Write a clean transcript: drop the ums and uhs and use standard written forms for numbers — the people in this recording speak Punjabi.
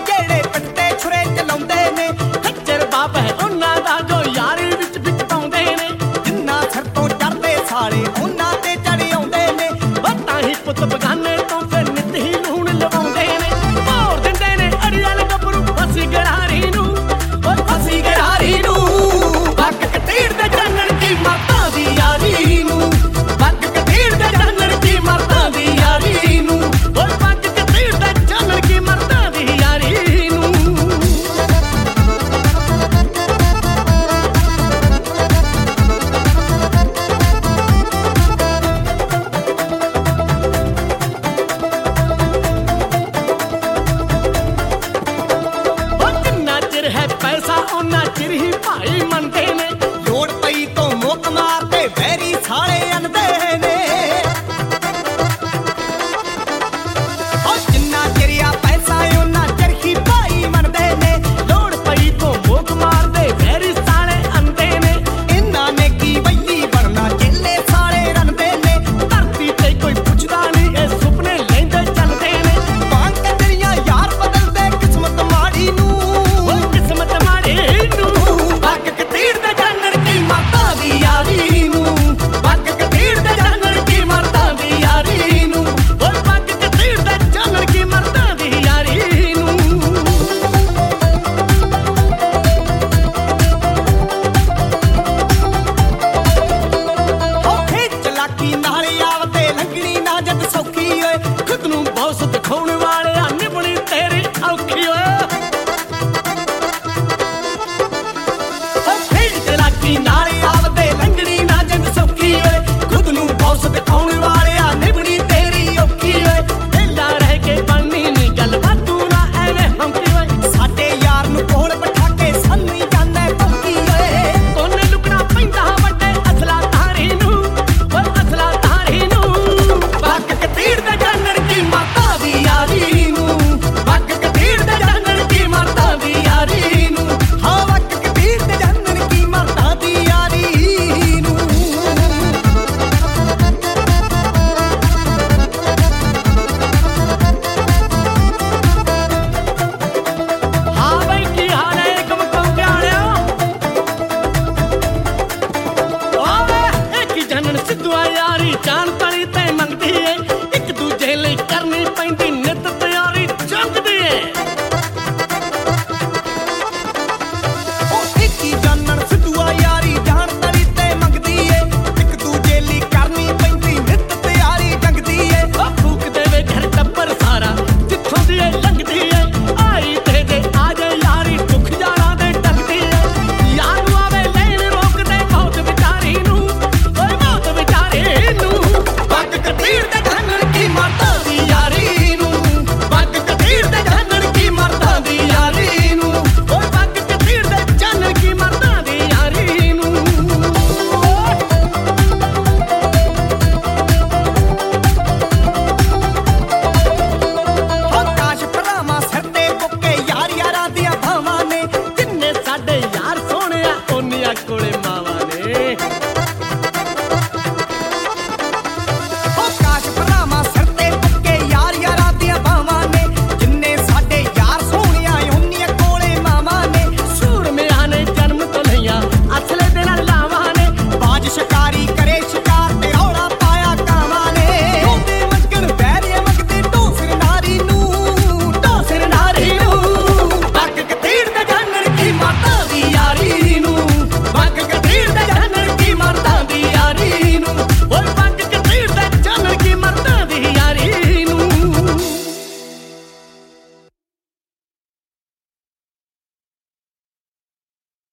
ਜਿਹੜੇ ਪੱਟੇ ਛੁਰੇ ਚਲਾਉਂਦੇ ਨੇ ਖੱਜਰ ਬਾਪ ਹੈ ਉਹਨਾਂ ਦਾ ਜੋ ਯਾਰੀ ਵਿੱਚ ਵਿੱਚ ਪਾਉਂਦੇ ਨੇ ਜਿੰਨਾ ਸਿਰ ਤੋਂ ਚੜਦੇ ਸਾਲੇ ਉਹਨਾਂ ਤੇ ਚੜ ਆਉਂਦੇ ਨੇ ਤਾਂ ਹੀ ਪੁੱਤ ਬਗਾਨੇ ਤੋਂ ਫਿਰ ਨਿੱਤ ਹੀ ਲੂਣ ਲਵਾਉਂਦੇ ਨੇ ਭੋਰ ਦਿੰਦੇ ਨੇ ਅੜੀਅਲ ਗੱਭਰੂ ਫਸੀ ਗਰਾਰੀ ਨੂੰ ਉਹ ਫਸੀ ਗਰਾਰੀ ਨੂੰ ਵਗ ਕਤੀੜ ਦੇ ਚਾਨਣ ਕੀ ਮਰਦਾਂ ਦੀ ਯਾਰੀ ਨੂੰ ਵਗ ਕਤੀੜ ਦੇ ਚਾਨਣ ਕੀ ਮਰਦਾਂ ਦੀ ਯਾਰੀ ਨੂੰ ਉਹ ਵਗ ਕਤੀੜ ਦੇ ਚਾਨਣ ਕੀ ਮਰਦਾਂ ਦੀ ਯਾਰੀ ਨੂੰ ਪੈਸਾ ਉਹਨਾਂ ਚਿਰ ਹੀ